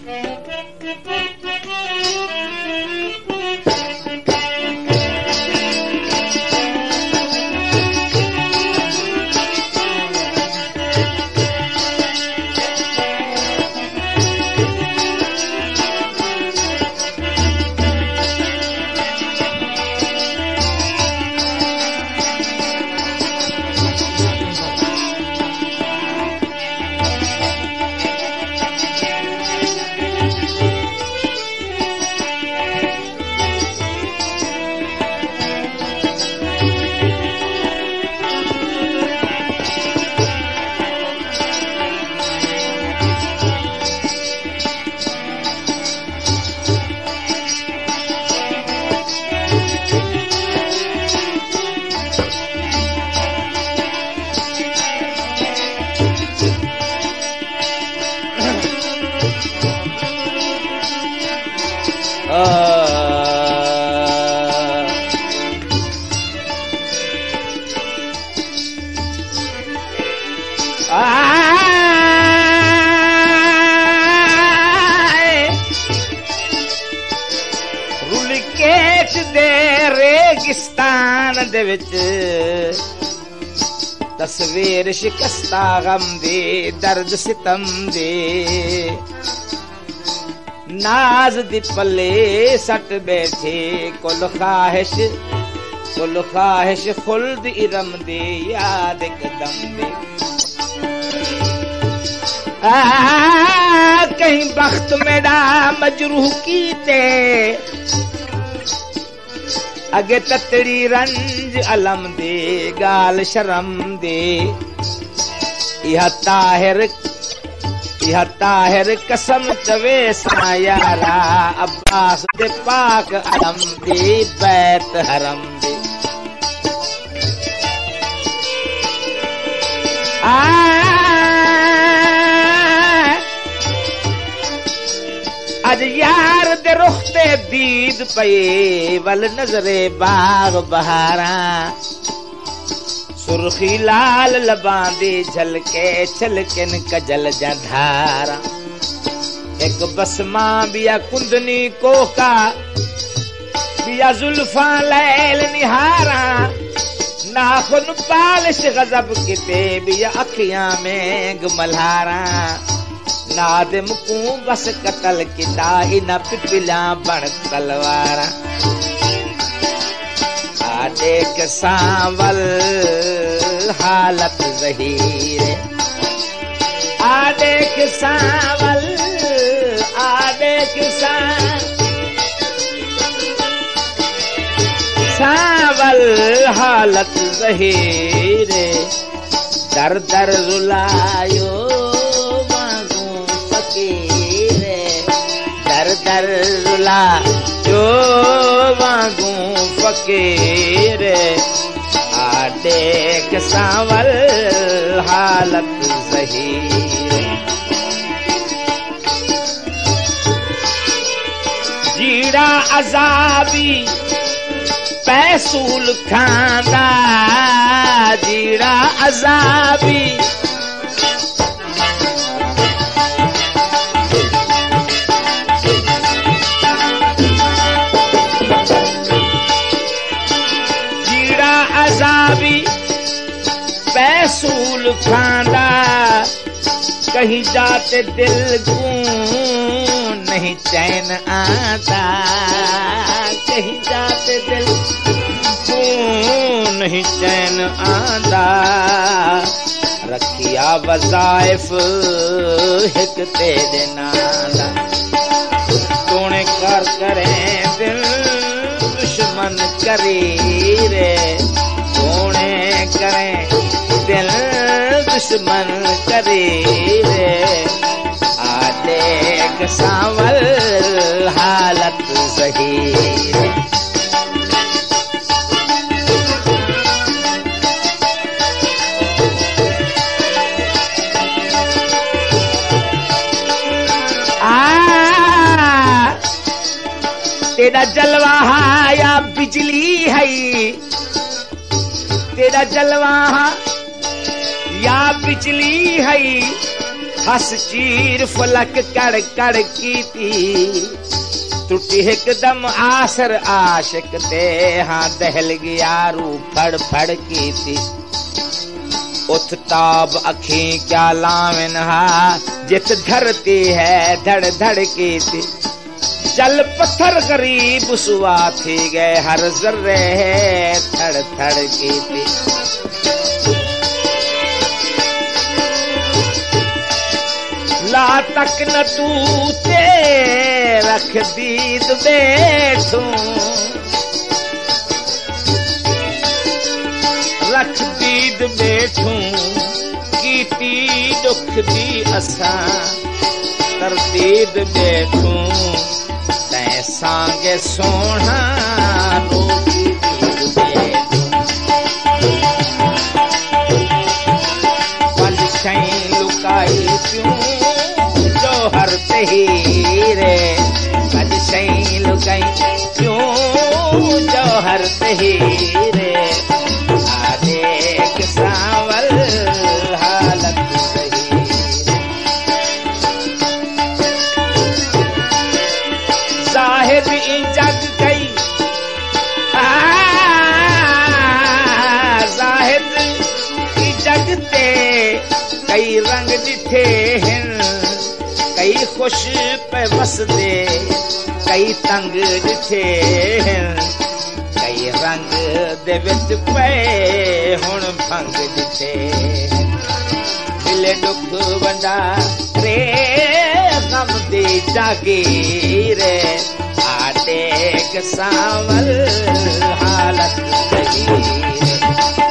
दे विच तस्वीर शिकस्ता गम दे दर्द सितम दे नाज दी पले सट बैठे कुल ख्वाहिश खुल्द इरम दे याद कदम दे कहीं बख्त मेरा मजरूह कीते अगे ततड़ी रंज अलम दे गाल शर्म दे यह ताहिर कसम चवे सा यारा अब्बास दे पाक अलम दे बैत हरम दे अज यार दे रुख ते दीद पे वल नजरे बाग बहारा सुर्खी लाल लबांदी झलके छलकिन कजल जंधारा एक बसमा बिया कुंदनी कोका बिया जुल्फा लैल निहारा नाखुन पालिश गजब किते बिया अखियां में मल्हारा नादिम को बस कतल किता इन पिपला बण तलवारा आदेख सांवल हालत ज़हीर आदेख सांवल हालत ज़हीर दर दर रुलायो दर दर रुला जो वांगू फकीर आदेख सांवल हालत ज़हीर जीड़ा अजाबी पैसूल खांदा जीड़ा अजाबी पैसूल खांदा कहीं जाते दिल को नहीं चैन आता कहीं जाते दिल को नहीं चैन आता रखिया वज़ाइफ हिक तेरे नाला तूने कर करे दिल दुश्मन करी रे तूने करे दिल दुश्मन करे रे आदेख सांवल हालत ज़हीर तेरा जलवा या बिजली है तेरा जलवा या बिजली है हस चीर फलक कड़ कड़ की थी टुटी हिकदम आसर आशिक ते हाँ दहल गया रू फड़ फड़ की थी उठ ताब अखी क्या लावन हा जित धरती है धड़ धड़ की थी जल पत्थर गरीब सुआ थी गए हर जर्रे थड़ थड़ की थी ला तक न तू ते रख दीद बैठू रख दीद बैठू कीती दुख दी असा तरदीद बैठू तै सांगे सोना रोकी दीद बैठू पल कहीं लुकाई क्यों जो हर तहीरे पल कहीं लुकाई क्यों जो हर तहीरे आदेख सावल हालत सही साहिब जग गई साहिब जगते कई रंग दिठे हैं कई खुश पे वसदे कई तंग दिठे हैं कई रंग दे विच पे हुण भंग दिठे दिले दुख वंडा रे गम दी जागीर आटे सावल हालत सही